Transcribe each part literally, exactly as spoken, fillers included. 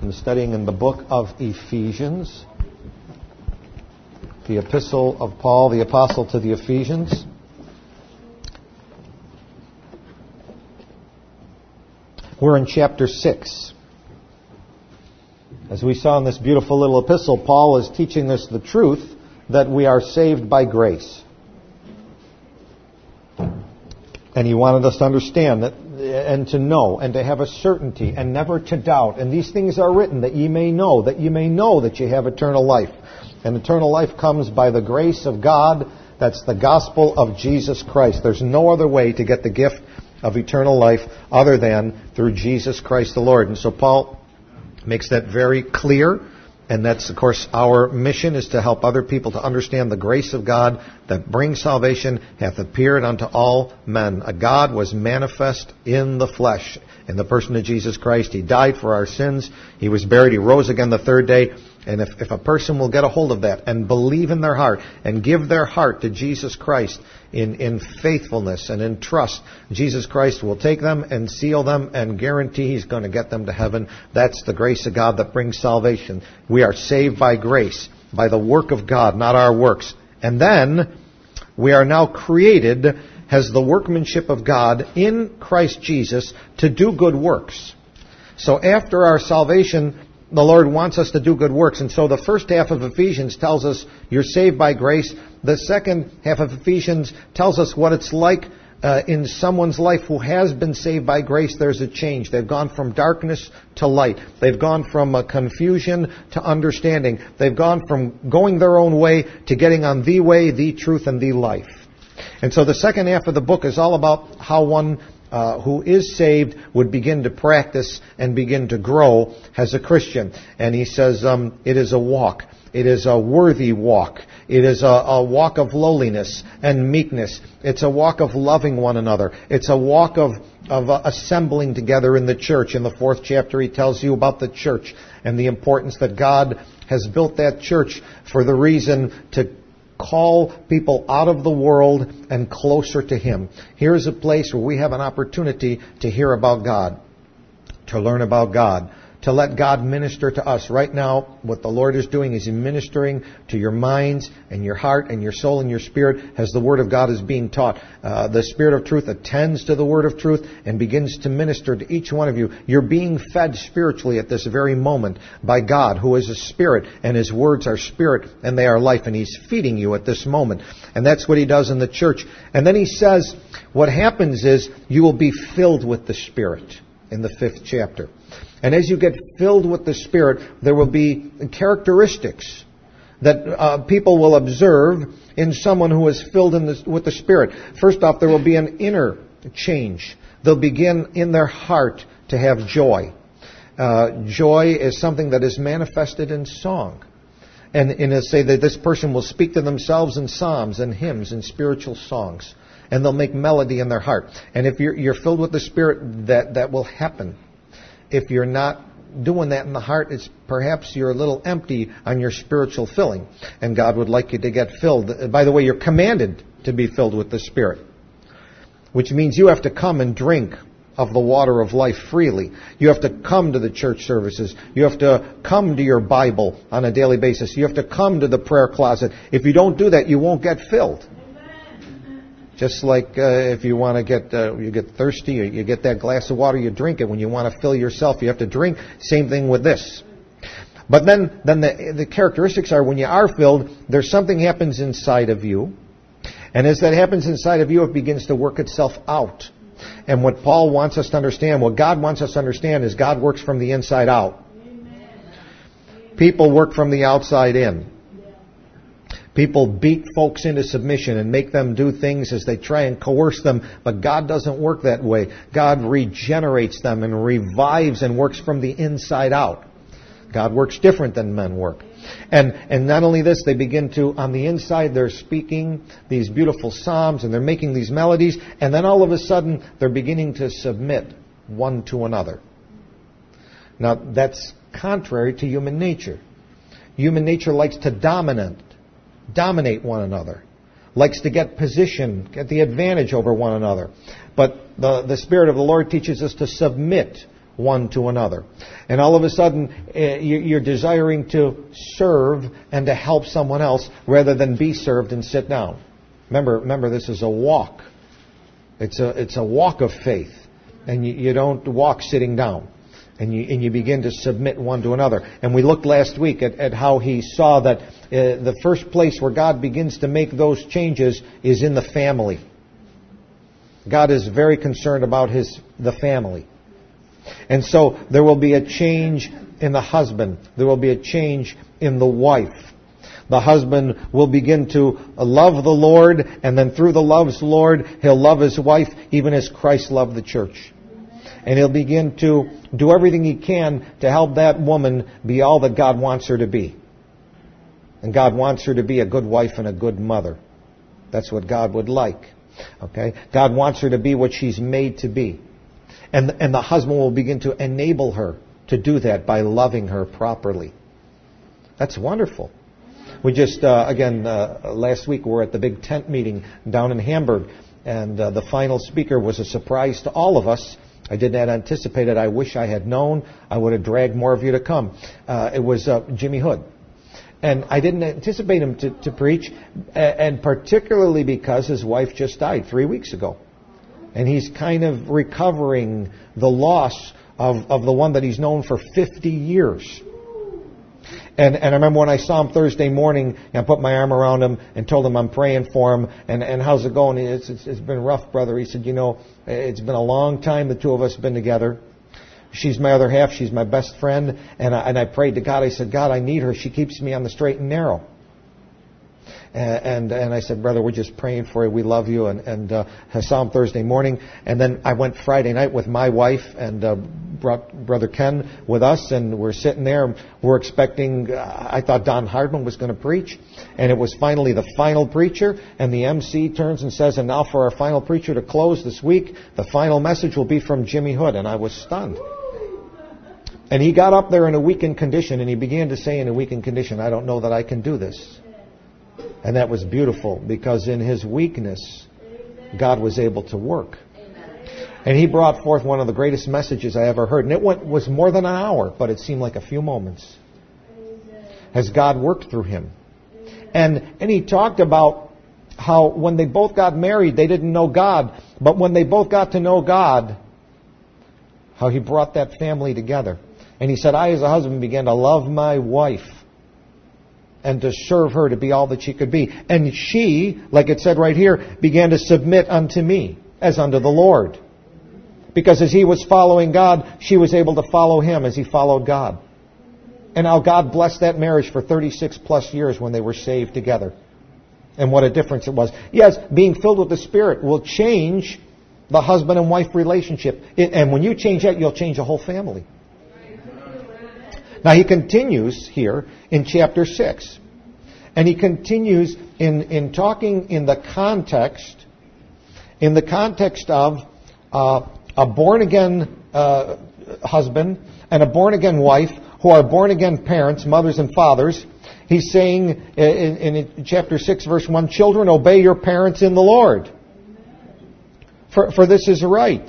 been studying in the book of Ephesians, the epistle of Paul, the apostle to the Ephesians. We're in chapter six. As we saw in this beautiful little epistle, Paul is teaching us the truth that we are saved by grace. And he wanted us to understand that, and to know, and to have a certainty, and never to doubt. And these things are written that ye may know, that ye may know that ye have eternal life. And eternal life comes by the grace of God. That's the gospel of Jesus Christ. There's no other way to get the gift of eternal life other than through Jesus Christ the Lord. And so Paul makes that very clear. And that's, of course, our mission, is to help other people to understand the grace of God that brings salvation hath appeared unto all men. A God was manifest in the flesh, in the person of Jesus Christ. He died for our sins. He was buried. He rose again the third day. And if, if a person will get a hold of that and believe in their heart and give their heart to Jesus Christ in, in faithfulness and in trust, Jesus Christ will take them and seal them and guarantee He's going to get them to heaven. That's the grace of God that brings salvation. We are saved by grace, by the work of God, not our works. And then we are now created as the workmanship of God in Christ Jesus to do good works. So after our salvation, the Lord wants us to do good works. And so the first half of Ephesians tells us you're saved by grace. The second half of Ephesians tells us what it's like uh, in someone's life who has been saved by grace. There's a change. They've gone from darkness to light. They've gone from uh, confusion to understanding. They've gone from going their own way to getting on the way, the truth, and the life. And so the second half of the book is all about how one Uh, who is saved would begin to practice and begin to grow as a Christian. And he says um, it is a walk. It is a worthy walk. It is a, a walk of lowliness and meekness. It's a walk of loving one another. It's a walk of, of uh, assembling together in the church. In the fourth chapter, he tells you about the church and the importance that God has built that church for the reason to call people out of the world and closer to Him. Here's a place where we have an opportunity to hear about God, to learn about God, to let God minister to us. Right now, what the Lord is doing is He's ministering to your minds and your heart and your soul and your spirit as the Word of God is being taught. Uh, the Spirit of truth attends to the Word of truth and begins to minister to each one of you. You're being fed spiritually at this very moment by God, who is a Spirit, and His words are Spirit and they are life, and He's feeding you at this moment. And that's what He does in the church. And then He says what happens is you will be filled with the Spirit in the fifth chapter. And as you get filled with the Spirit, there will be characteristics that uh, people will observe in someone who is filled in the, with the Spirit. First off, there will be an inner change. They'll begin in their heart to have joy. Uh, joy is something that is manifested in song. And, and it'll say that this person will speak to themselves in psalms and hymns and spiritual songs. And they'll make melody in their heart. And if you're, you're filled with the Spirit, that, that will happen. If you're not doing that in the heart, it's perhaps you're a little empty on your spiritual filling. And God would like you to get filled. By the way, you're commanded to be filled with the Spirit, which means you have to come and drink of the water of life freely. You have to come to the church services. You have to come to your Bible on a daily basis. You have to come to the prayer closet. If you don't do that, you won't get filled. Just like uh, if you want to get, uh, you get thirsty, you, you get that glass of water, you drink it. When you want to fill yourself, you have to drink. Same thing with this. But then, then the, the characteristics are when you are filled, there's something happens inside of you. And as that happens inside of you, it begins to work itself out. And what Paul wants us to understand, what God wants us to understand is God works from the inside out. People work from the outside in. People beat folks into submission and make them do things as they try and coerce them. But God doesn't work that way. God regenerates them and revives and works from the inside out. God works different than men work. And and not only this, they begin to, on the inside, they're speaking these beautiful psalms and they're making these melodies. And then all of a sudden, they're beginning to submit one to another. Now, that's contrary to human nature. Human nature likes to dominate. Dominate one another, likes to get position, get the advantage over one another. But the, the Spirit of the Lord teaches us to submit one to another. And all of a sudden, uh, you're desiring to serve and to help someone else rather than be served and sit down. Remember, remember, this is a walk. It's a it's a walk of faith, and you, you don't walk sitting down. And you, and you begin to submit one to another. And we looked last week at, at how he saw that uh, the first place where God begins to make those changes is in the family. God is very concerned about his the family. And so there will be a change in the husband. There will be a change in the wife. The husband will begin to love the Lord, and then through the love of the Lord, he'll love his wife even as Christ loved the church. And he'll begin to do everything he can to help that woman be all that God wants her to be. And God wants her to be a good wife and a good mother. That's what God would like. Okay? God wants her to be what she's made to be. And, and the husband will begin to enable her to do that by loving her properly. That's wonderful. We just, uh, again, uh, last week we were at the big tent meeting down in Hamburg. And uh, the final speaker was a surprise to all of us. I did not anticipate it. I wish I had known. I would have dragged more of you to come. Uh, it was uh, Jimmy Hood. And I didn't anticipate him to, to preach, and particularly because his wife just died three weeks ago. And he's kind of recovering the loss of, of the one that he's known for fifty years. And, and I remember when I saw him Thursday morning, and I put my arm around him and told him I'm praying for him. And, and how's it going? It's, it's, it's been rough, brother. He said, you know, it's been a long time the two of us have been together. She's my other half. She's my best friend. And I, and I prayed to God. I said, God, I need her. She keeps me on the straight and narrow. And, and, and I said, brother, we're just praying for you. We love you. And, and uh, I saw him Thursday morning. And then I went Friday night with my wife and uh, brought Brother Ken with us. And we're sitting there. We're expecting, uh, I thought Don Hardman was going to preach. And it was finally the final preacher. And the M C turns and says, and now for our final preacher to close this week, the final message will be from Jimmy Hood. And I was stunned. And he got up there in a weakened condition. And he began to say in a weakened condition, I don't know that I can do this. And that was beautiful, because in his weakness, God was able to work. And he brought forth one of the greatest messages I ever heard. And it went, was more than an hour, but it seemed like a few moments. As God worked through him. And, and he talked about how when they both got married, they didn't know God. But when they both got to know God, how he brought that family together. And he said, I as a husband began to love my wife. And to serve her to be all that she could be. And she, like it said right here, began to submit unto me as unto the Lord. Because as he was following God, she was able to follow him as he followed God. And how God blessed that marriage for thirty-six plus years when they were saved together. And what a difference it was. Yes, being filled with the Spirit will change the husband and wife relationship. And when you change that, you'll change the whole family. Now he continues here in chapter six. And he continues in, in talking in the context, in the context of uh, a born-again uh, husband and a born-again wife who are born-again parents, mothers and fathers. He's saying in, in chapter six, verse one, children, obey your parents in the Lord. For, for this is right.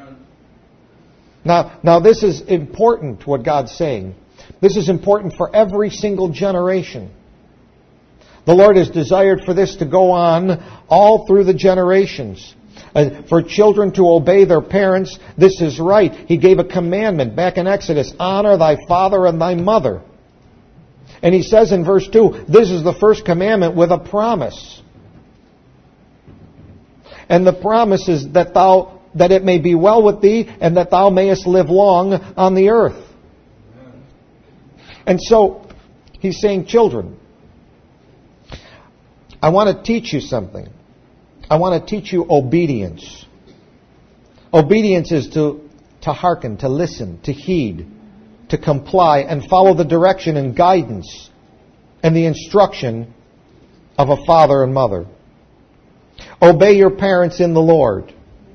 Now, now this is important, what God's saying. This is important for every single generation. The Lord has desired for this to go on all through the generations. Uh, for children to obey their parents, this is right. He gave a commandment back in Exodus, honor thy father and thy mother. And he says in verse two, this is the first commandment with a promise. And the promise is that thou, that it may be well with thee and that thou mayest live long on the earth. And so, he's saying, children, I want to teach you something. I want to teach you obedience. Obedience is to, to hearken, to listen, to heed, to comply, and follow the direction and guidance and the instruction of a father and mother. Obey your parents in the Lord.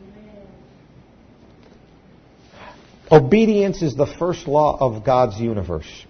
Obedience is the first law of God's universe.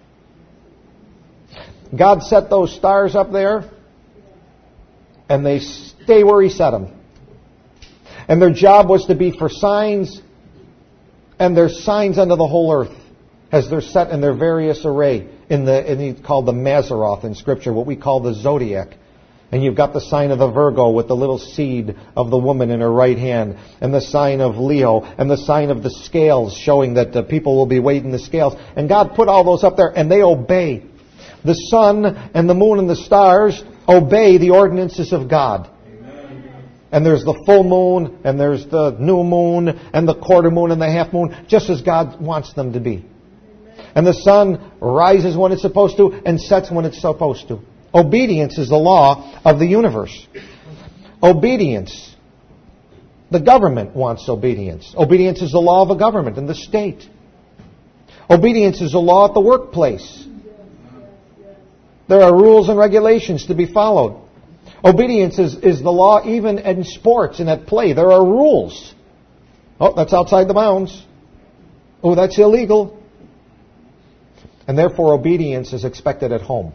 God set those stars up there, and they stay where He set them. And their job was to be for signs and their signs unto the whole earth, as they're set in their various array in the in the, called the Mazzaroth in Scripture, what we call the zodiac. And you've got the sign of the Virgo with the little seed of the woman in her right hand, and the sign of Leo, and the sign of the scales, showing that the people will be weighing the scales. And God put all those up there, and they obey. The sun and the moon and the stars obey the ordinances of God. And there's the full moon, and there's the new moon, and the quarter moon, and the half moon, just as God wants them to be. And the sun rises when it's supposed to, and sets when it's supposed to. Obedience is the law of the universe. Obedience. The government wants obedience. Obedience is the law of a government in the state. Obedience is the law at the workplace. There are rules and regulations to be followed. Obedience is, is the law even in sports and at play. There are rules. Oh, that's outside the bounds. Oh, that's illegal. And therefore obedience is expected at home.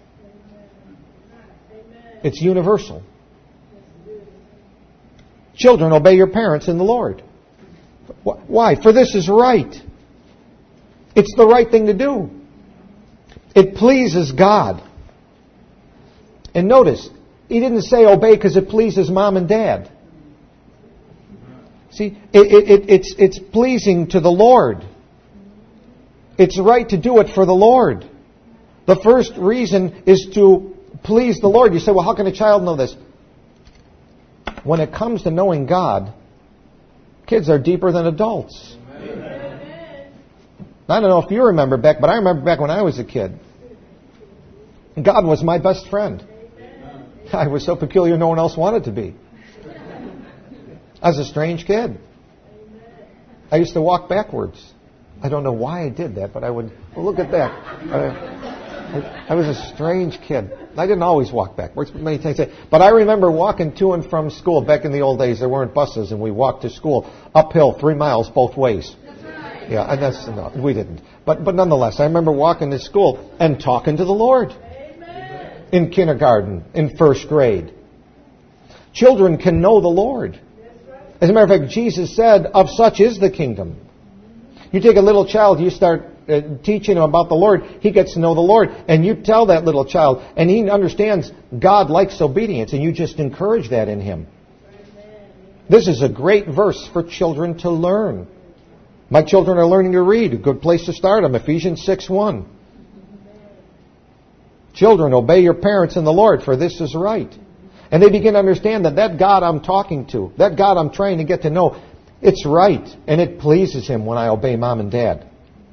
It's universal. Children, obey your parents in the Lord. Why? For this is right. It's the right thing to do. It pleases God. And notice, He didn't say obey because it pleases mom and dad. See, it, it, it, it's, it's pleasing to the Lord. It's right to do it for the Lord. The first reason is to please the Lord. You say, well, how can a child know this? When it comes to knowing God, kids are deeper than adults. Amen. I don't know if you remember back, but I remember back when I was a kid. God was my best friend. Amen. I was so peculiar no one else wanted to be. I was a strange kid. I used to walk backwards. I don't know why I did that, but I would, well, look at that. I, I was a strange kid. I didn't always walk backwards, but many times. But I remember walking to and from school. Back in the old days, there weren't buses, and we walked to school uphill three miles both ways. That's right. Yeah, and that's no, we didn't. But but nonetheless, I remember walking to school and talking to the Lord. Amen. In kindergarten, in first grade. Children can know the Lord. As a matter of fact, Jesus said, "Of such is the kingdom." You take a little child, you start uh, teaching him about the Lord, he gets to know the Lord. And you tell that little child, and he understands God likes obedience, and you just encourage that in him. This is a great verse for children to learn. My children are learning to read. A good place to start them, Ephesians six one. Children, obey your parents in the Lord, for this is right. And they begin to understand that that God I'm talking to, that God I'm trying to get to know, it's right, and it pleases Him when I obey mom and dad.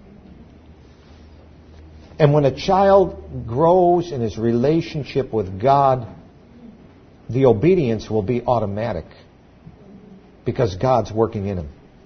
And when a child grows in his relationship with God, the obedience will be automatic because God's working in him.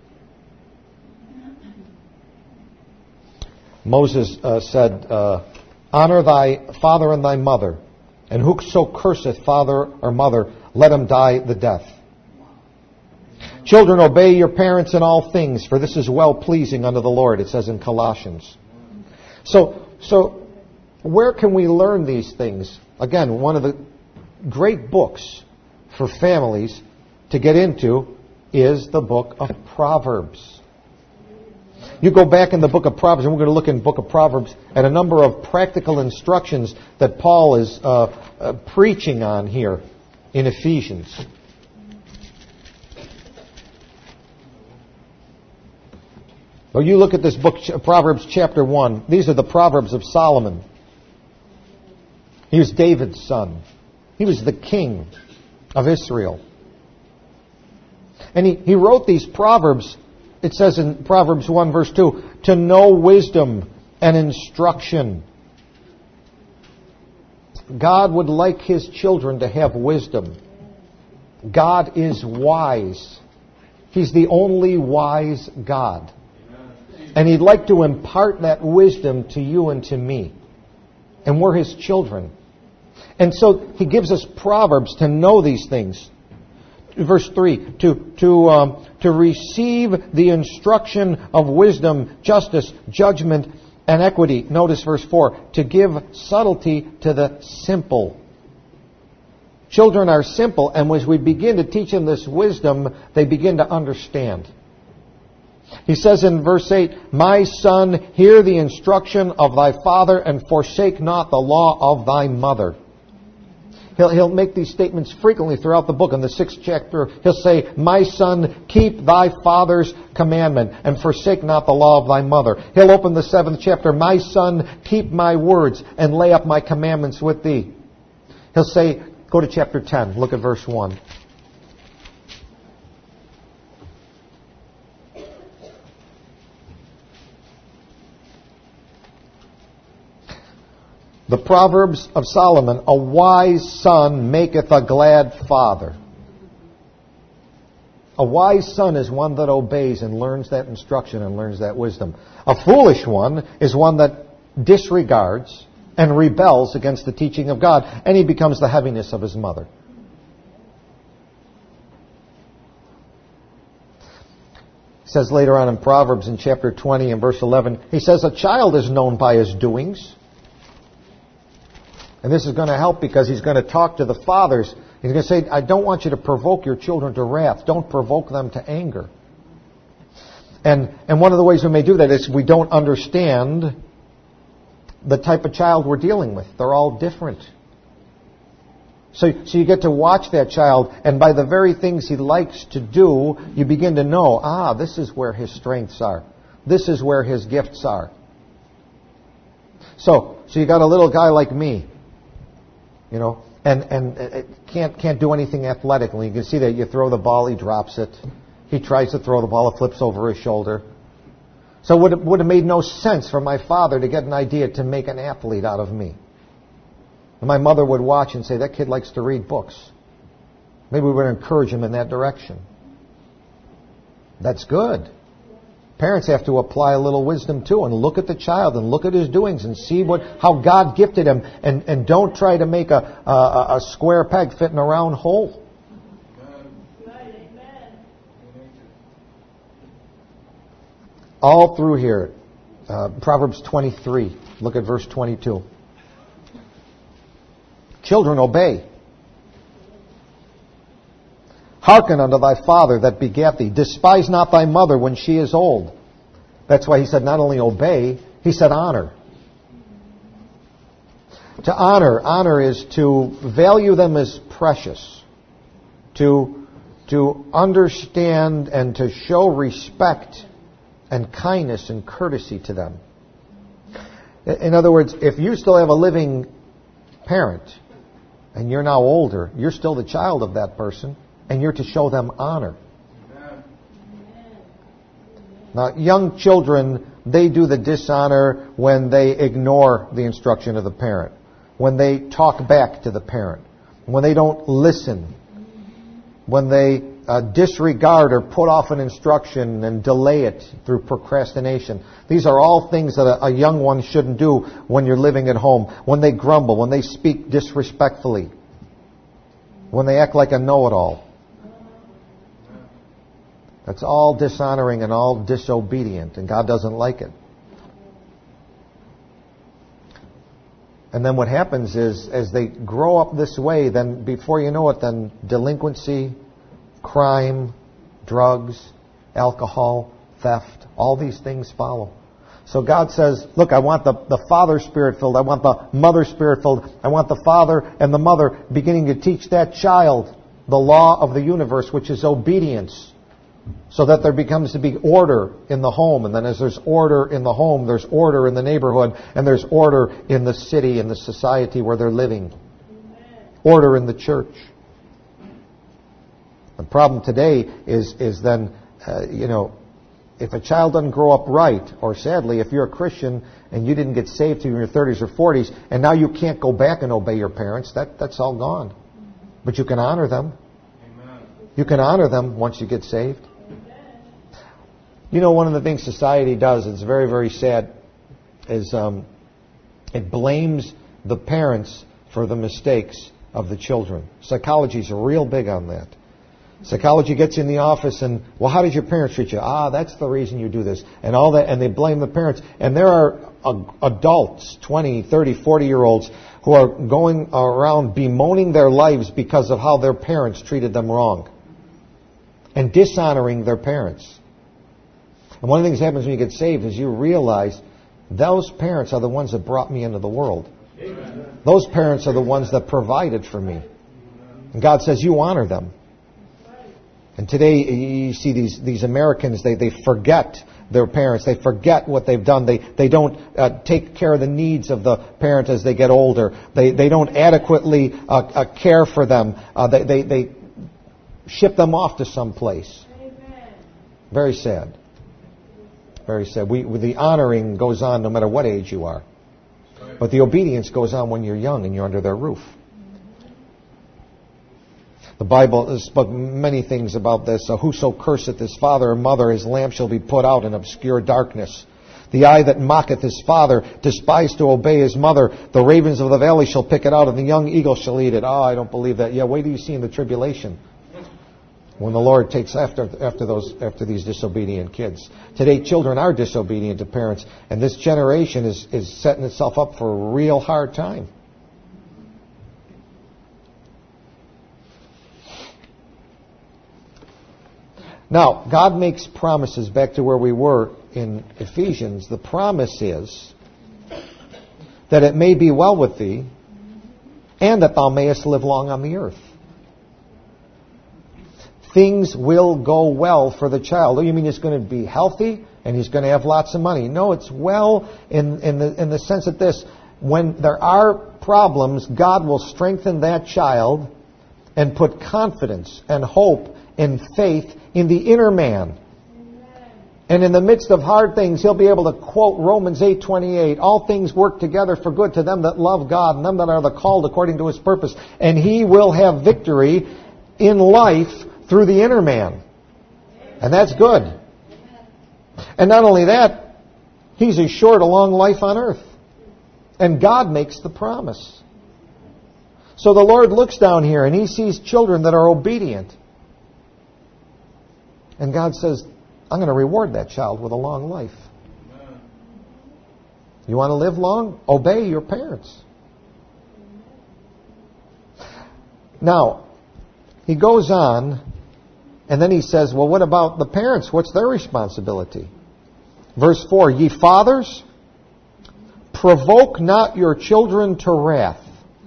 Moses uh, said, uh, honor thy father and thy mother, and whoso curseth father or mother, let him die the death. Children, obey your parents in all things, for this is well-pleasing unto the Lord, it says in Colossians. So, so where can we learn these things? Again, one of the great books for families to get into is the book of Proverbs. You go back in the book of Proverbs, and we're going to look in the book of Proverbs at a number of practical instructions that Paul is uh, uh, preaching on here in Ephesians. Well, you look at this book, Proverbs chapter one. These are the Proverbs of Solomon. He was David's son. He was the king of Israel. And he, he wrote these Proverbs, it says in Proverbs one verse two, to know wisdom and instruction. God would like His children to have wisdom. God is wise. He's the only wise God. And He'd like to impart that wisdom to you and to me. And we're His children. And so He gives us Proverbs to know these things. Verse three, to to um, to receive the instruction of wisdom, justice, judgment, and equity. Notice verse four, to give subtlety to the simple. Children are simple, and as we begin to teach them this wisdom, they begin to understand. He says in verse eight, "My son, hear the instruction of thy father, and forsake not the law of thy mother." He'll, he'll make these statements frequently throughout the book. In the sixth chapter, he'll say, "My son, keep thy father's commandment, and forsake not the law of thy mother." He'll open the seventh chapter, "My son, keep my words, and lay up my commandments with thee." He'll say, go to chapter ten, look at verse one. The Proverbs of Solomon, "A wise son maketh a glad father." A wise son is one that obeys and learns that instruction and learns that wisdom. A foolish one is one that disregards and rebels against the teaching of God, and he becomes the heaviness of his mother. He says later on in Proverbs in chapter twenty and verse eleven, he says, "A child is known by his doings." And this is going to help because he's going to talk to the fathers. He's going to say, "I don't want you to provoke your children to wrath. Don't provoke them to anger." And and one of the ways we may do that is we don't understand the type of child we're dealing with. They're all different. So, so you get to watch that child, and by the very things he likes to do, you begin to know, ah, this is where his strengths are. This is where his gifts are. So, so you got a little guy like me. You know, and and it can't can't do anything athletically. You can see that you throw the ball, he drops it. He tries to throw the ball, it flips over his shoulder. So it would have, would have made no sense for my father to get an idea to make an athlete out of me. And my mother would watch and say, "That kid likes to read books." Maybe we would encourage him in that direction. That's good. Parents have to apply a little wisdom too, and look at the child and look at his doings and see what how God gifted him, and, and don't try to make a, a, a square peg fit in a round hole. All through here, uh, Proverbs twenty-three, look at verse twenty-two. "Children, obey. Hearken unto thy father that begat thee. Despise not thy mother when she is old." That's why he said not only obey, he said honor. To honor, honor is to value them as precious. To, to understand and to show respect and kindness and courtesy to them. In other words, if you still have a living parent and you're now older, you're still the child of that person. And you're to show them honor. Amen. Now, young children, they do the dishonor when they ignore the instruction of the parent, when they talk back to the parent, when they don't listen, when they uh, disregard or put off an instruction and delay it through procrastination. These are all things that a, a young one shouldn't do when you're living at home. When they grumble, when they speak disrespectfully, when they act like a know-it-all. That's all dishonoring and all disobedient, and God doesn't like it. And then what happens is, as they grow up this way, then before you know it, then delinquency, crime, drugs, alcohol, theft, all these things follow. So God says, look, I want the, the father spirit-filled, I want the mother spirit-filled, I want the father and the mother beginning to teach that child the law of the universe, which is obedience. So that there becomes to be order in the home. And then as there's order in the home, there's order in the neighborhood. And there's order in the city, in the society where they're living. Amen. Order in the church. The problem today is, is then, uh, you know, if a child doesn't grow up right, or sadly, if you're a Christian and you didn't get saved till your thirties or forties, and now you can't go back and obey your parents, that, that's all gone. But you can honor them. Amen. You can honor them once you get saved. You know, one of the things society does, it's very, very sad, is um, it blames the parents for the mistakes of the children. Psychology is real big on that. Psychology gets in the office and, well, how did your parents treat you? Ah, that's the reason you do this. And all that, and they blame the parents. And there are uh, adults, twenty, thirty, forty-year-olds, who are going around bemoaning their lives because of how their parents treated them wrong. And dishonoring their parents. And one of the things that happens when you get saved is you realize those parents are the ones that brought me into the world. Amen. Those parents are the ones that provided for me. And God says you honor them. And today you see these, these Americans, they, they forget their parents. They forget what they've done. They, they don't uh, take care of the needs of the parent as they get older. They, they don't adequately uh, uh, care for them. Uh, they, they, they ship them off to some place. Amen. Very sad. Very sad. We, the honoring goes on no matter what age you are. But the obedience goes on when you're young and you're under their roof. The Bible spoke many things about this. So whoso curseth his father or mother, his lamp shall be put out in obscure darkness. The eye that mocketh his father, despised to obey his mother. The ravens of the valley shall pick it out, and the young eagle shall eat it. Oh, I don't believe that. Yeah, wait till you see in the tribulation when the Lord takes after after those after these disobedient kids. Today, children are disobedient to parents, and this generation is is setting itself up for a real hard time. Now, God makes promises back to where we were in Ephesians. The promise is that it may be well with thee and that thou mayest live long on the earth. Things will go well for the child. Oh, you mean he's going to be healthy and he's going to have lots of money? No, it's well in, in, the, in the sense that this, when there are problems, God will strengthen that child and put confidence and hope and faith in the inner man. Amen. And in the midst of hard things, he'll be able to quote Romans eight twenty-eight. All things work together for good to them that love God and them that are the called according to His purpose. And he will have victory in life through the inner man. And that's good. And not only that, he's assured a long life on earth. And God makes the promise. So the Lord looks down here and He sees children that are obedient. And God says, I'm going to reward that child with a long life. Amen. You want to live long? Obey your parents. Now, He goes on, and then He says, well, what about the parents? What's their responsibility? Verse four, ye fathers, provoke not your children to wrath,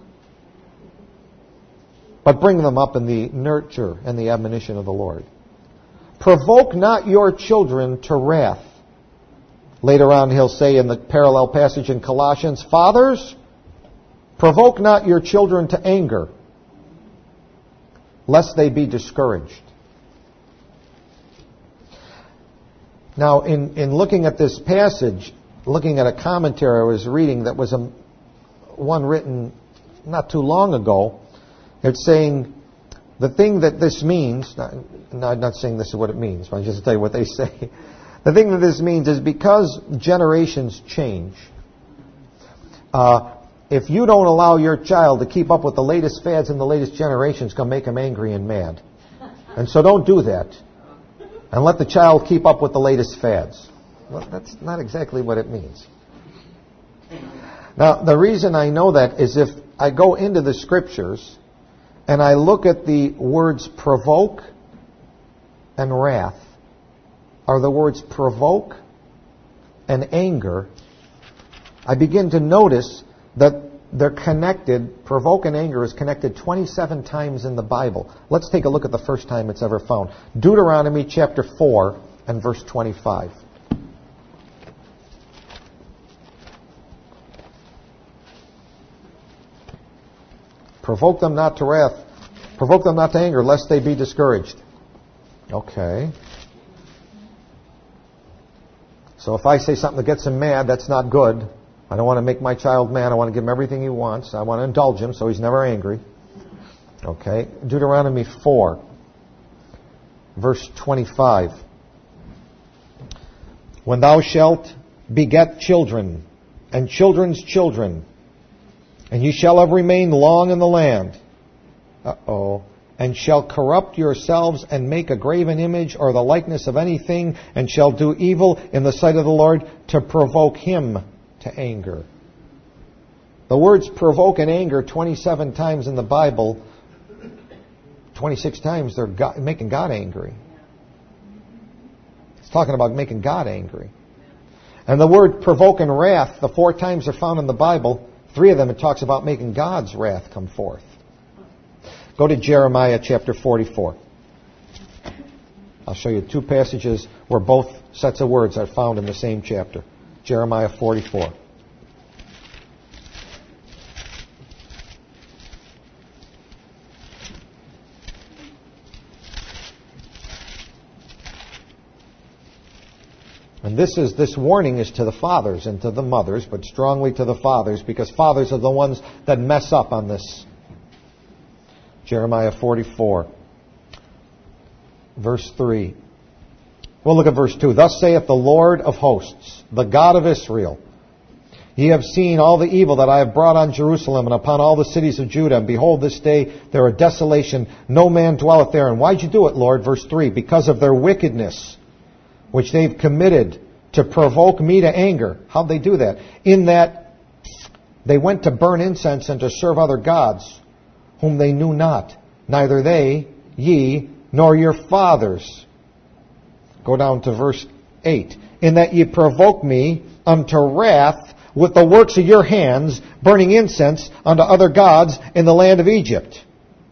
but bring them up in the nurture and the admonition of the Lord. Provoke not your children to wrath. Later on he'll say in the parallel passage in Colossians, fathers, provoke not your children to anger, lest they be discouraged. Now, in, in looking at this passage, looking at a commentary I was reading that was a, one written not too long ago, it's saying, the thing that this means, not, I'm not saying this is what it means, but I'm just tell you what they say. The thing that this means is because generations change, uh, if you don't allow your child to keep up with the latest fads in the latest generations, it's going to make them angry and mad. And so don't do that. And let the child keep up with the latest fads. Well, that's not exactly what it means. Now, the reason I know that is if I go into the Scriptures and I look at the words provoke and wrath, or the words provoke and anger, I begin to notice that they're connected. Provoke and anger is connected twenty-seven times in the Bible. Let's take a look at the first time it's ever found. Deuteronomy chapter four and verse twenty-five. Provoke them not to wrath. Provoke them not to anger, lest they be discouraged. Okay. So if I say something that gets him mad, that's not good. I don't want to make my child mad. I want to give him everything he wants. I want to indulge him so he's never angry. Okay. Deuteronomy four, verse twenty-five. When thou shalt beget children, and children's children, and ye shall have remained long in the land. Uh-oh. And shall corrupt yourselves and make a graven image or the likeness of anything, and shall do evil in the sight of the Lord to provoke Him to anger. The words provoke and anger twenty-seven times in the Bible. twenty-six times they're God, making God angry. It's talking about making God angry. And the word provoke and wrath, the four times they're found in the Bible, three of them it talks about making God's wrath come forth. Go to Jeremiah chapter forty-four. I'll show you two passages where both sets of words are found in the same chapter. Jeremiah forty-four. And this is this warning is to the fathers and to the mothers, but strongly to the fathers, because fathers are the ones that mess up on this. Jeremiah forty-four, verse three. We'll look at verse two. Thus saith the Lord of hosts, the God of Israel, ye have seen all the evil that I have brought on Jerusalem and upon all the cities of Judah, and behold, this day there are desolation, no man dwelleth there. And why'd you do it, Lord? Verse three, because of their wickedness, which they've committed to provoke me to anger. How'd they do that? In that they went to burn incense and to serve other gods, whom they knew not, neither they, ye, nor your fathers. Go down to verse eight. In that ye provoke me unto wrath with the works of your hands, burning incense unto other gods in the land of Egypt.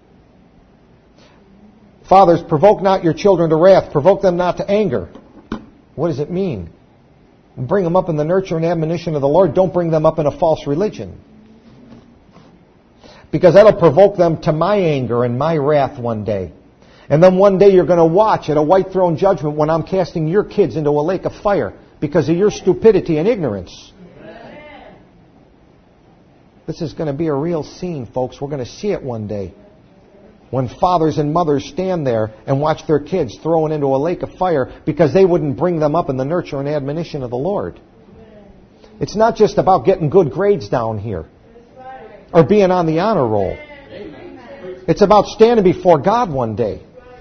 Fathers, provoke not your children to wrath, provoke them not to anger. What does it mean? Bring them up in the nurture and admonition of the Lord. Don't bring them up in a false religion. Because that'll provoke them to my anger and my wrath one day. And then one day you're going to watch at a white throne judgment when I'm casting your kids into a lake of fire because of your stupidity and ignorance. Amen. This is going to be a real scene, folks. We're going to see it one day. When fathers and mothers stand there and watch their kids thrown into a lake of fire because they wouldn't bring them up in the nurture and admonition of the Lord. It's not just about getting good grades down here or being on the honor roll. It's about standing before God one day.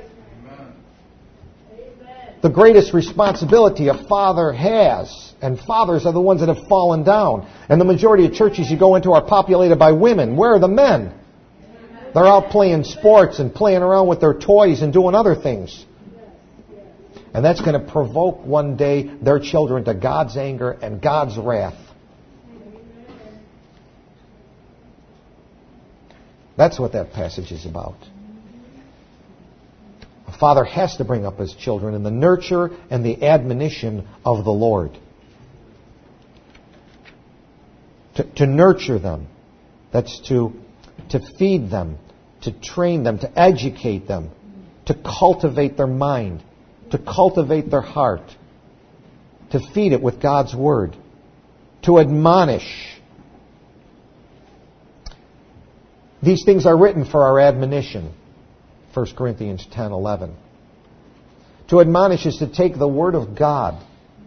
The greatest responsibility a father has, and fathers are the ones that have fallen down. And the majority of churches you go into are populated by women. Where are the men? They're out playing sports and playing around with their toys and doing other things. And that's going to provoke one day their children to God's anger and God's wrath. That's what that passage is about. A father has to bring up his children in the nurture and the admonition of the Lord. To, to nurture them. That's to, to feed them. To train them, to educate them, to cultivate their mind, to cultivate their heart, to feed it with God's Word, to admonish. These things are written for our admonition, First Corinthians ten eleven. To admonish is to take the Word of God.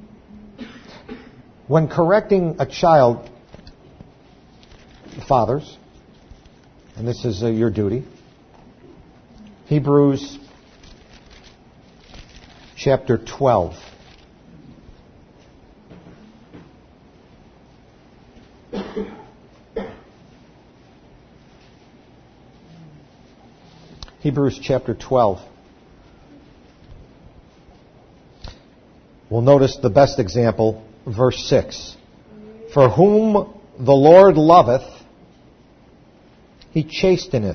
When correcting a child, fathers, and this is uh, your duty. Hebrews chapter twelve. Hebrews chapter twelve. We'll notice the best example, verse six. For whom the Lord loveth, He chasteneth,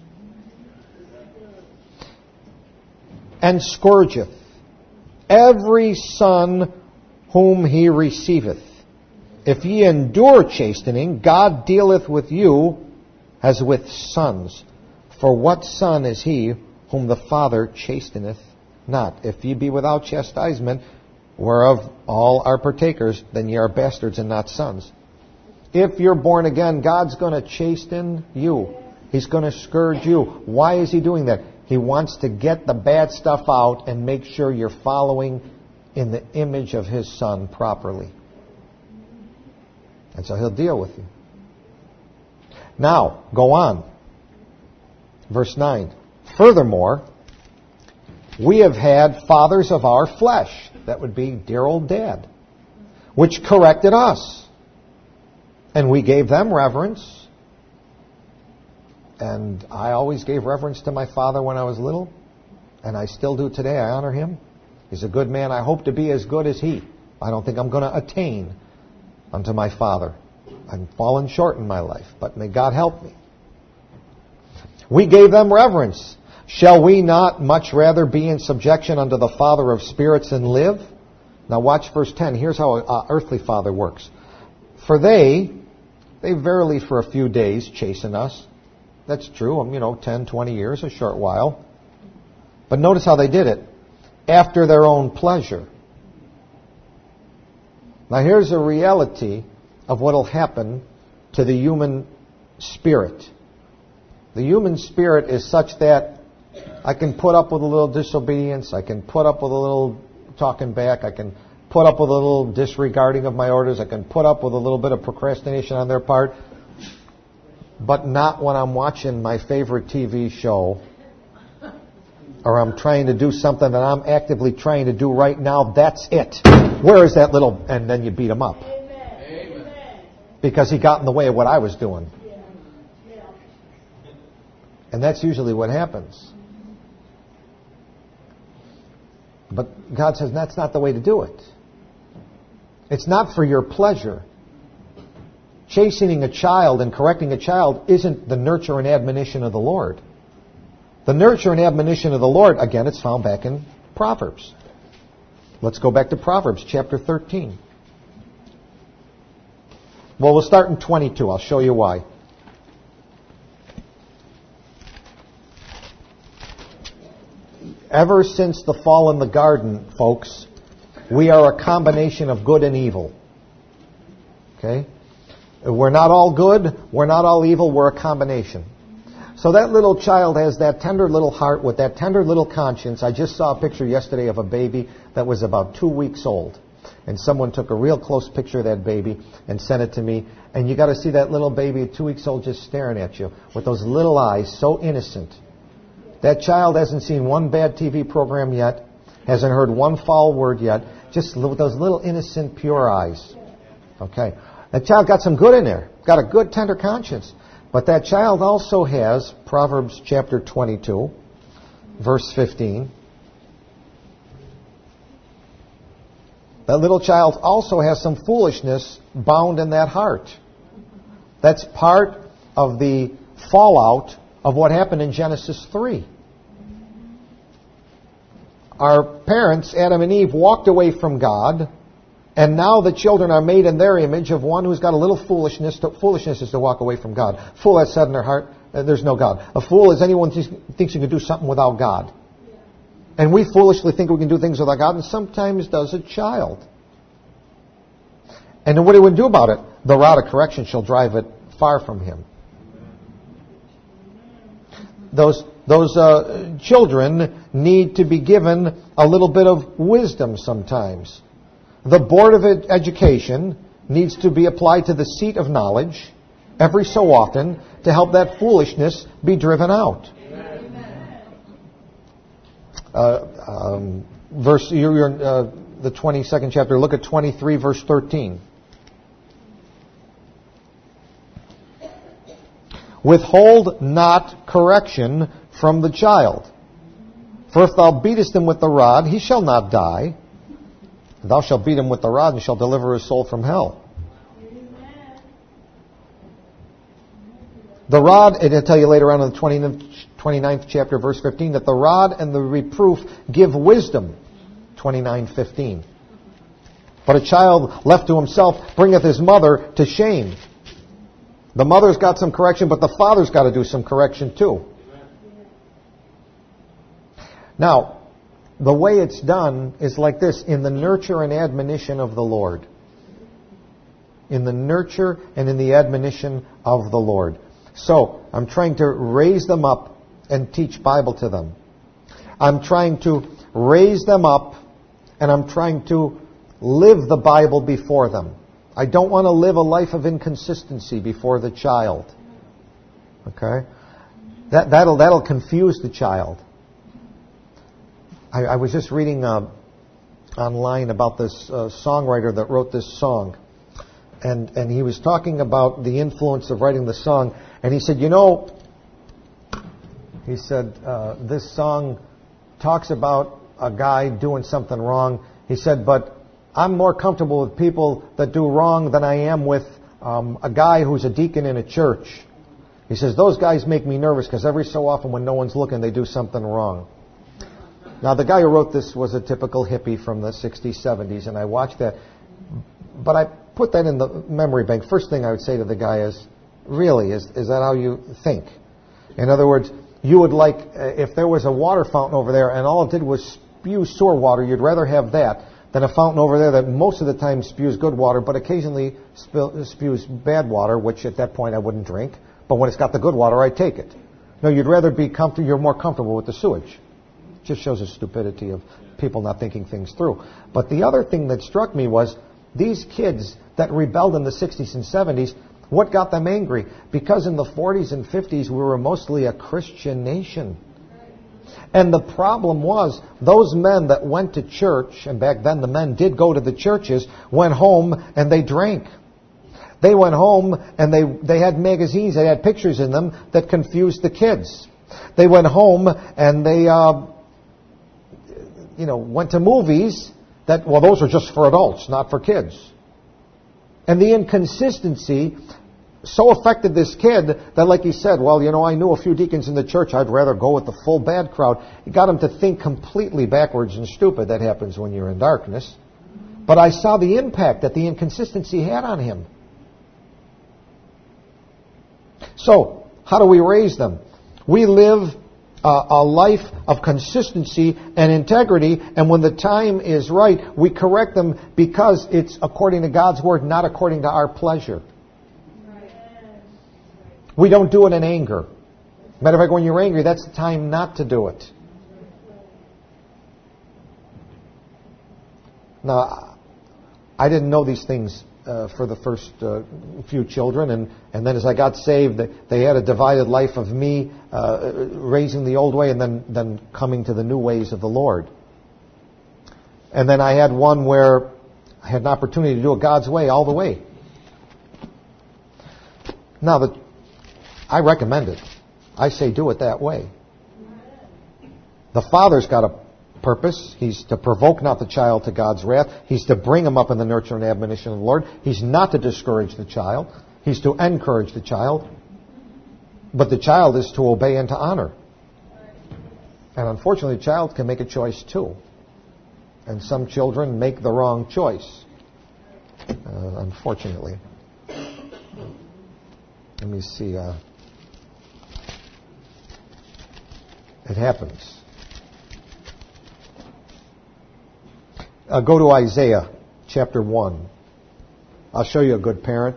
and scourgeth every son whom He receiveth. If ye endure chastening, God dealeth with you as with sons. For what son is he whom the Father chasteneth not? If ye be without chastisement, whereof all are partakers, then ye are bastards and not sons. If you're born again, God's going to chasten you. He's going to scourge you. Why is He doing that? He wants to get the bad stuff out and make sure you're following in the image of His Son properly. And so He'll deal with you. Now, go on. Verse nine. Furthermore, we have had fathers of our flesh. That would be dear old dad. Which corrected us. And we gave them reverence. And I always gave reverence to my father when I was little. And I still do today. I honor him. He's a good man. I hope to be as good as he. I don't think I'm going to attain unto my Father. I'm fallen short in my life, but may God help me. We gave them reverence. Shall we not much rather be in subjection unto the Father of spirits and live? Now watch verse ten. Here's how an uh, earthly father works. For they, they verily for a few days chasten us. That's true, um, you know, ten, twenty years, a short while. But notice how they did it. After their own pleasure. Now here's a reality of what will happen to the human spirit. The human spirit is such that I can put up with a little disobedience, I can put up with a little talking back, I can put up with a little disregarding of my orders, I can put up with a little bit of procrastination on their part, but not when I'm watching my favorite T V show or I'm trying to do something that I'm actively trying to do right now. That's it. Where is that little... And then you beat him up. Amen. Because he got in the way of what I was doing. And that's usually what happens. But God says that's not the way to do it. It's not for your pleasure. Chastening a child and correcting a child isn't the nurture and admonition of the Lord. The nurture and admonition of the Lord, again, it's found back in Proverbs. Let's go back to Proverbs chapter thirteen. Well, we'll start in twenty-two. I'll show you why. Ever since the fall in the garden, folks, we are a combination of good and evil. Okay? We're not all good. We're not all evil. We're a combination. So that little child has that tender little heart with that tender little conscience. I just saw a picture yesterday of a baby that was about two weeks old. And someone took a real close picture of that baby and sent it to me. And you got to see that little baby at two weeks old just staring at you with those little eyes, so innocent. That child hasn't seen one bad T V program yet, hasn't heard one foul word yet, just with those little innocent, pure eyes. Okay. That child got some good in there, got a good, tender conscience. But that child also has, Proverbs chapter twenty-two, verse fifteen. That little child also has some foolishness bound in that heart. That's part of the fallout of what happened in Genesis three. Our parents, Adam and Eve, walked away from God, and now the children are made in their image of one who's got a little foolishness. To, foolishness is to walk away from God. Fool has said in their heart, uh, there's no God. A fool is anyone who thinks you can do something without God. And we foolishly think we can do things without God, and sometimes does a child. And then what do we do about it? The rod of correction shall drive it far from him. Those those uh, children need to be given a little bit of wisdom sometimes. The Board of Ed- Education needs to be applied to the seat of knowledge every so often to help that foolishness be driven out. Uh, um, verse, you're, you're, uh, the twenty-second chapter. Look at twenty-three, verse thirteen. Withhold not correction from the child. For if thou beatest him with the rod, he shall not die. Thou shalt beat him with the rod, and shall deliver his soul from hell. Amen. The rod, and I'll tell you later on in the twenty-ninth chapter, verse fifteen, that the rod and the reproof give wisdom. twenty-nine fifteen. But a child left to himself bringeth his mother to shame. The mother's got some correction, but the father's got to do some correction too. Now, the way it's done is like this, in the nurture and admonition of the Lord. In the nurture and in the admonition of the Lord. So, I'm trying to raise them up and teach Bible to them. I'm trying to raise them up and I'm trying to live the Bible before them. I don't want to live a life of inconsistency before the child. Okay? That, that'll, that'll confuse the child. I, I was just reading uh, online about this uh, songwriter that wrote this song. And, and he was talking about the influence of writing the song. And he said, you know, he said, uh, this song talks about a guy doing something wrong. He said, but I'm more comfortable with people that do wrong than I am with um, a guy who's a deacon in a church. He says, those guys make me nervous because every so often when no one's looking, they do something wrong. Now, the guy who wrote this was a typical hippie from the sixties, seventies, and I watched that. But I put that in the memory bank. First thing I would say to the guy is, really, is, is that how you think? In other words, you would like, if there was a water fountain over there and all it did was spew sewer water, you'd rather have that than a fountain over there that most of the time spews good water, but occasionally spill, spews bad water, which at that point I wouldn't drink. But when it's got the good water, I take it. No, you'd rather be comfortable, you're more comfortable with the sewage. It just shows the stupidity of people not thinking things through. But the other thing that struck me was these kids that rebelled in the sixties and seventies, what got them angry? Because in the forties and fifties, we were mostly a Christian nation. And the problem was, those men that went to church, and back then the men did go to the churches, went home and they drank. They went home and they, they had magazines that had pictures in them that confused the kids. They went home and they, uh, you know, went to movies that, well, those are just for adults, not for kids. And the inconsistency so affected this kid that, like he said, well, you know, I knew a few deacons in the church. I'd rather go with the full bad crowd. It got him to think completely backwards and stupid. That happens when you're in darkness. But I saw the impact that the inconsistency had on him. So, how do we raise them? We live uh, a life of consistency and integrity, and when the time is right, we correct them because it's according to God's Word, not according to our pleasure. We don't do it in anger. Matter of fact, when you're angry, that's the time not to do it. Now, I didn't know these things uh, for the first uh, few children, and, and then as I got saved, they, they had a divided life of me uh, raising the old way and then, then coming to the new ways of the Lord. And then I had one where I had an opportunity to do it God's way all the way. Now, the I recommend it. I say do it that way. The father's got a purpose. He's to provoke not the child to God's wrath. He's to bring him up in the nurture and admonition of the Lord. He's not to discourage the child. He's to encourage the child. But the child is to obey and to honor. And unfortunately, the child can make a choice too. And some children make the wrong choice. Uh, unfortunately. Let me see. Uh, It happens. Uh, go to Isaiah chapter one. I'll show you a good parent.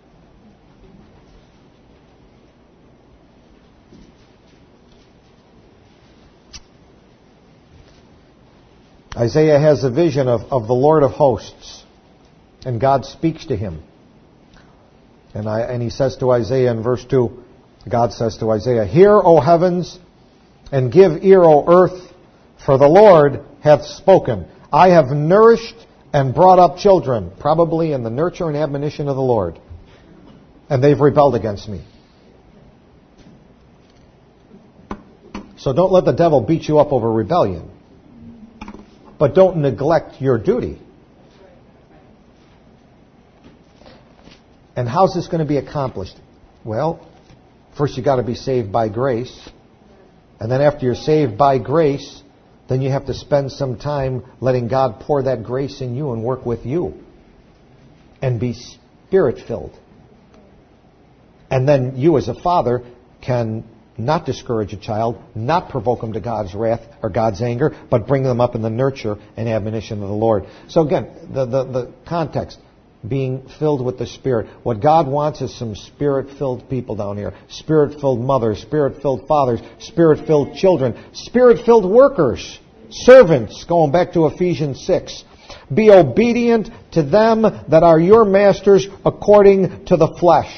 Isaiah has a vision of, of the Lord of hosts, and God speaks to him. And, I, and he says to Isaiah in verse two, God says to Isaiah, "Hear, O heavens, and give ear, O earth, for the Lord hath spoken. I have nourished and brought up children," probably in the nurture and admonition of the Lord, "and they've rebelled against me." So don't let the devil beat you up over rebellion. But don't neglect your duty. And how's this going to be accomplished? Well, first you got to be saved by grace. And then after you're saved by grace, then you have to spend some time letting God pour that grace in you and work with you. And be Spirit-filled. And then you as a father can not discourage a child, not provoke them to God's wrath or God's anger, but bring them up in the nurture and admonition of the Lord. So again, the, the, the context, being filled with the Spirit. What God wants is some Spirit-filled people down here. Spirit-filled mothers, Spirit-filled fathers, Spirit-filled children, Spirit-filled workers, servants, going back to Ephesians six. Be obedient to them that are your masters according to the flesh.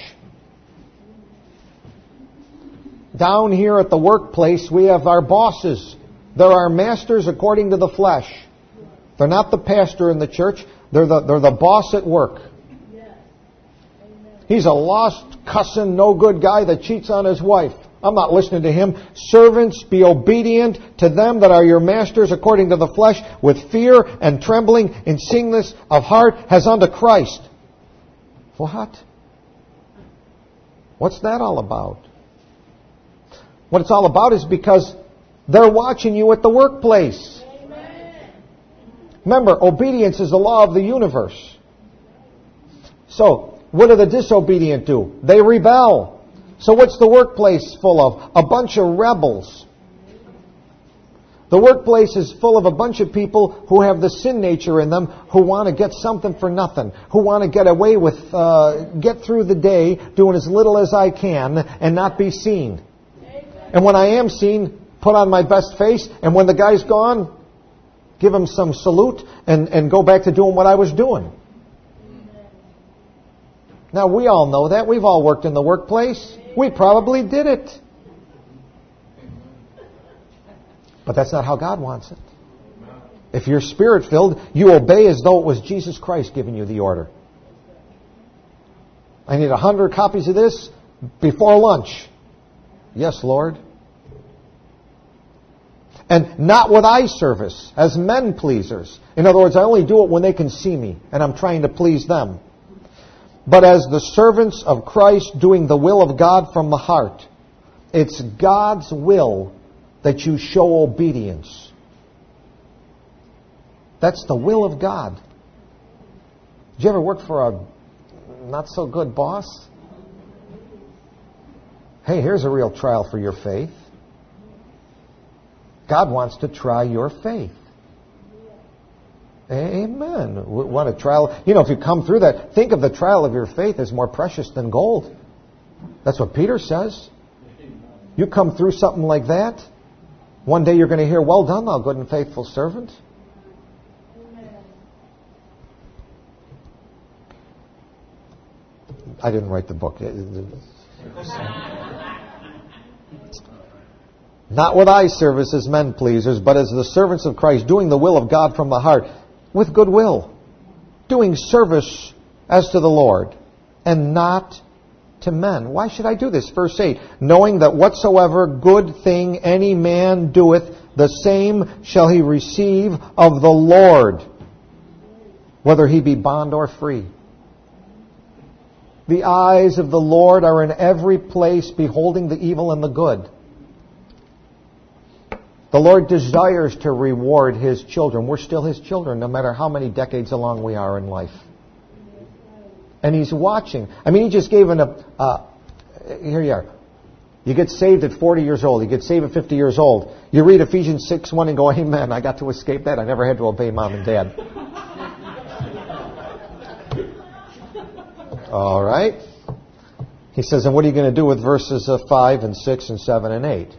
Down here at the workplace, we have our bosses. They're our masters according to the flesh. They're not the pastor in the church. They're the, they're the boss at work. He's a lost, cussing, no good guy that cheats on his wife. I'm not listening to him. Servants, be obedient to them that are your masters according to the flesh, with fear and trembling, in singleness of heart, as unto Christ. What? What's that all about? What it's all about is because they're watching you at the workplace. Amen. Remember, obedience is the law of the universe. So, what do the disobedient do? They rebel. So what's the workplace full of? A bunch of rebels. The workplace is full of a bunch of people who have the sin nature in them, who want to get something for nothing, who want to get away with, uh, get through the day doing as little as I can and not be seen. And when I am seen, put on my best face, and when the guy's gone, give him some salute and, and go back to doing what I was doing. Now, we all know that. We've all worked in the workplace. We probably did it. But that's not how God wants it. If you're Spirit-filled, you obey as though it was Jesus Christ giving you the order. I need a hundred copies of this before lunch. Yes, Lord. And not with eye service, as men pleasers. In other words, I only do it when they can see me, and I'm trying to please them. But as the servants of Christ, doing the will of God from the heart. It's God's will that you show obedience. That's the will of God. Did you ever work for a not so good boss? Hey, here's a real trial for your faith. God wants to try your faith. Amen. What a trial. You know, if you come through that, think of the trial of your faith as more precious than gold. That's what Peter says. You come through something like that, one day you're going to hear, well done, thou good and faithful servant. I didn't write the book. Not with eye service as men pleasers, but as the servants of Christ, doing the will of God from the heart, with good will, doing service as to the Lord, and not to men. Why should I do this? Verse eight, knowing that whatsoever good thing any man doeth, the same shall he receive of the Lord, whether he be bond or free. The eyes of the Lord are in every place, beholding the evil and the good. The Lord desires to reward His children. We're still His children, no matter how many decades along we are in life. And He's watching. I mean, He just gave an... Uh, here you are. You get saved at forty years old. You get saved at fifty years old. You read Ephesians six one and go, amen, I got to escape that. I never had to obey mom and dad. All right. He says, and what are you going to do with verses five and six and seven and eight?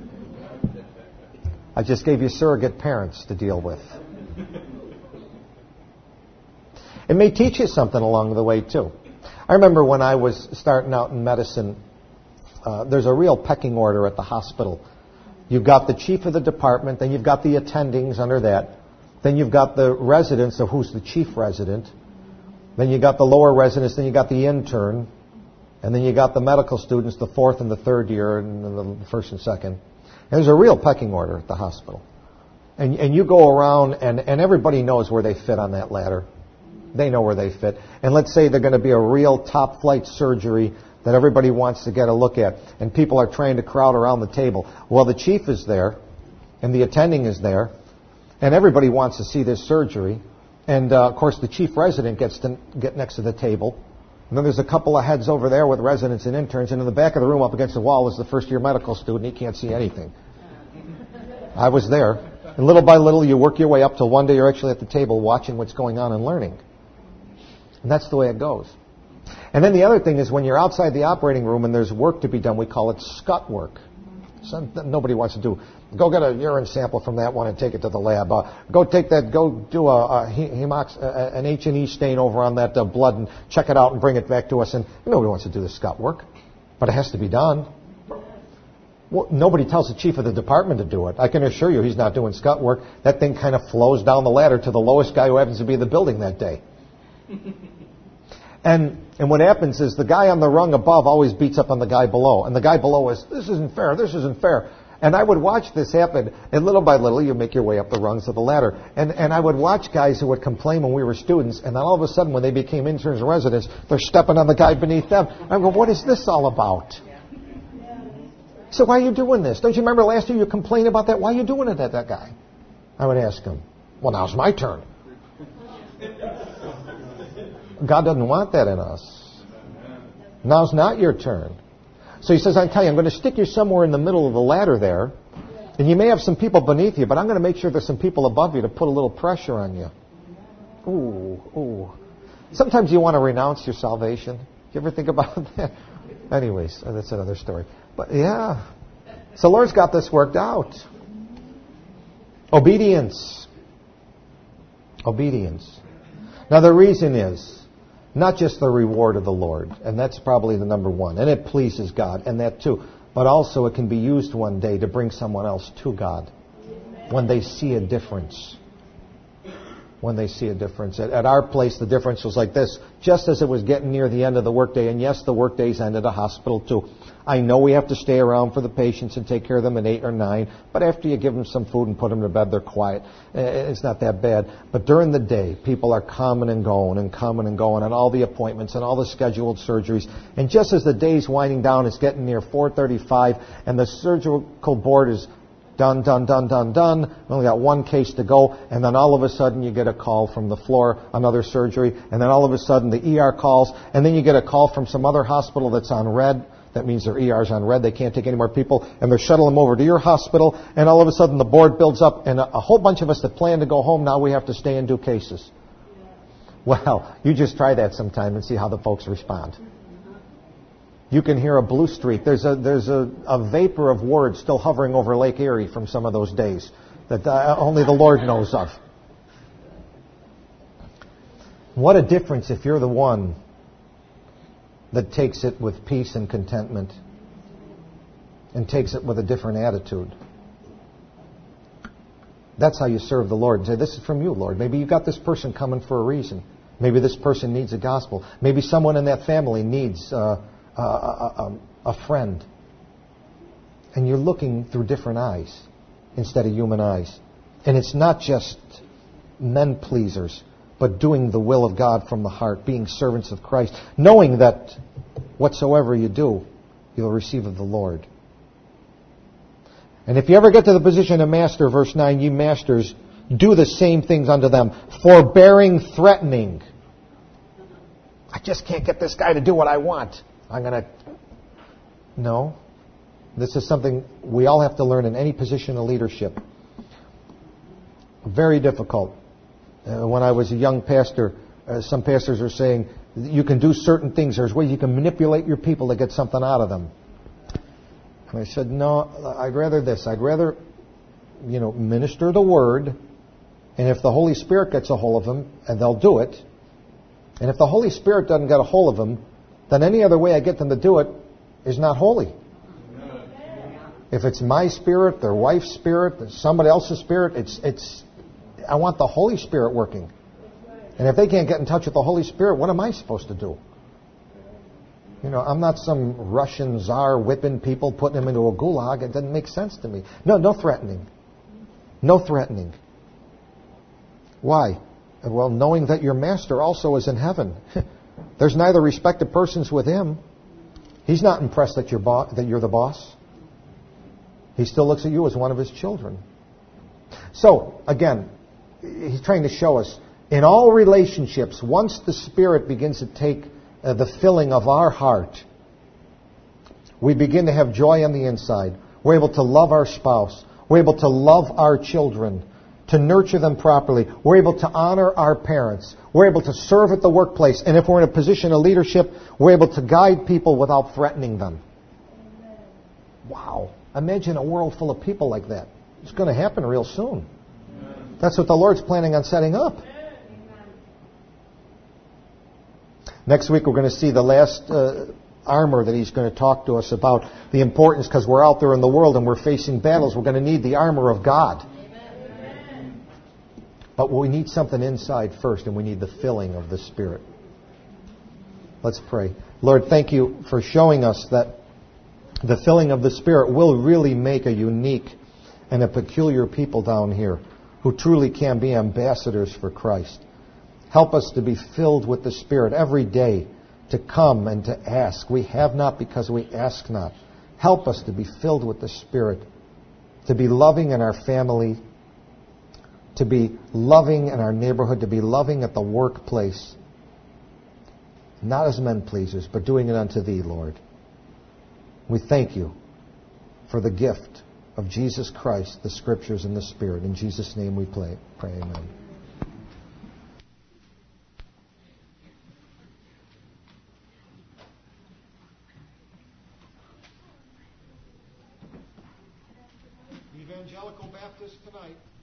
I just gave you surrogate parents to deal with. It may teach you something along the way, too. I remember when I was starting out in medicine, uh, there's a real pecking order at the hospital. You've got the chief of the department, then you've got the attendings under that. Then you've got the residents of who's the chief resident. Then you got the lower residents, then you got the intern. And then you got the medical students, the fourth and the third year, and the first and second. And there's a real pecking order at the hospital. And, and you go around, and, and everybody knows where they fit on that ladder. They know where they fit. And let's say they're going to be a real top-flight surgery that everybody wants to get a look at. And people are trying to crowd around the table. Well, the chief is there, and the attending is there, and everybody wants to see this surgery. And, uh, of course, the chief resident gets to get next to the table. And then there's a couple of heads over there with residents and interns. And in the back of the room up against the wall is the first-year medical student. He can't see anything. I was there. And little by little, you work your way up till one day you're actually at the table watching what's going on and learning. And that's the way it goes. And then the other thing is when you're outside the operating room and there's work to be done, we call it scut work. So nobody wants to do, go get a urine sample from that one and take it to the lab. Uh, go take that, go do a, a hemox, a, an H and E stain over on that uh, blood and check it out and bring it back to us. And nobody wants to do the scut work, but it has to be done. Well, nobody tells the chief of the department to do it. I can assure you he's not doing scut work. That thing kind of flows down the ladder to the lowest guy who happens to be in the building that day. And and what happens is the guy on the rung above always beats up on the guy below. And the guy below is, this isn't fair, this isn't fair. And I would watch this happen, and little by little you make your way up the rungs of the ladder. And and I would watch guys who would complain when we were students, and then all of a sudden when they became interns and residents, they're stepping on the guy beneath them. I go, what is this all about? So why are you doing this? Don't you remember last year you complained about that? Why are you doing it at that guy? I would ask him, well, now's my turn. God doesn't want that in us. Now's not your turn. So he says, I tell you, I'm going to stick you somewhere in the middle of the ladder there. And you may have some people beneath you, but I'm going to make sure there's some people above you to put a little pressure on you. Ooh, ooh. Sometimes you want to renounce your salvation. You ever think about that? Anyways, that's another story. But yeah. So the Lord's got this worked out. Obedience. Obedience. Now the reason is, not just the reward of the Lord, and that's probably the number one, and it pleases God, and that too, but also it can be used one day to bring someone else to God when they see a difference. When they see a difference. At, at our place, the difference was like this. Just as it was getting near the end of the workday, and yes, the workdays end at a hospital too. I know we have to stay around for the patients and take care of them at eight or nine, but after you give them some food and put them to bed, they're quiet. It's not that bad. But during the day, people are coming and going and coming and going on all the appointments and all the scheduled surgeries. And just as the day's winding down, it's getting near four thirty-five, and the surgical board is done, done, done, done, done. We only got one case to go, and then all of a sudden you get a call from the floor, another surgery, and then all of a sudden the E R calls, and then you get a call from some other hospital that's on red. That means their E R's on red. They can't take any more people, and they're shuttling them over to your hospital, and all of a sudden the board builds up, and a, a whole bunch of us that plan to go home, now we have to stay and do cases. Well, you just try that sometime and see how the folks respond. You can hear a blue streak. There's a there's a, a vapor of words still hovering over Lake Erie from some of those days that uh, only the Lord knows of. What a difference if you're the one that takes it with peace and contentment and takes it with a different attitude. That's how you serve the Lord. And say, this is from you, Lord. Maybe you've got this person coming for a reason. Maybe this person needs a gospel. Maybe someone in that family needs uh, a, a, a friend. And you're looking through different eyes instead of human eyes. And it's not just men pleasers, but doing the will of God from the heart, being servants of Christ, knowing that whatsoever you do, you'll receive of the Lord. And if you ever get to the position of master, verse nine, ye masters, do the same things unto them, forbearing threatening. I just can't get this guy to do what I want. I'm going to... No. This is something we all have to learn in any position of leadership. Very difficult. Uh, when I was a young pastor, uh, some pastors are saying, you can do certain things. There's ways you can manipulate your people to get something out of them. And I said, no, I'd rather this. I'd rather, you know, minister the word. And if the Holy Spirit gets a hold of them, and they'll do it. And if the Holy Spirit doesn't get a hold of them, then any other way I get them to do it is not holy. If it's my spirit, their wife's spirit, somebody else's spirit, it's it's. I want the Holy Spirit working. And if they can't get in touch with the Holy Spirit, what am I supposed to do? You know, I'm not some Russian czar whipping people, putting them into a gulag. It doesn't make sense to me. No, no threatening. No threatening. Why? Well, knowing that your master also is in heaven. There's neither respect of persons with him. He's not impressed that you're, bo- that you're the boss. He still looks at you as one of his children. So, again, he's trying to show us, in all relationships, once the Spirit begins to take uh, the filling of our heart, we begin to have joy on the inside. We're able to love our spouse. We're able to love our children, to nurture them properly. We're able to honor our parents. We're able to serve at the workplace. And if we're in a position of leadership, we're able to guide people without threatening them. Wow. Imagine a world full of people like that. It's going to happen real soon. That's what the Lord's planning on setting up. Next week we're going to see the last uh, armor that he's going to talk to us about, the importance, because we're out there in the world and we're facing battles. We're going to need the armor of God. Amen. But we need something inside first, and we need the filling of the Spirit. Let's pray. Lord, thank you for showing us that the filling of the Spirit will really make a unique and a peculiar people down here who truly can be ambassadors for Christ. Help us to be filled with the Spirit every day, to come and to ask. We have not because we ask not. Help us to be filled with the Spirit, to be loving in our family, to be loving in our neighborhood, to be loving at the workplace. Not as men pleasers, but doing it unto Thee, Lord. We thank You for the gift of Jesus Christ, the Scriptures, and the Spirit. In Jesus' name we pray. Pray, amen. Evangelical Baptist tonight.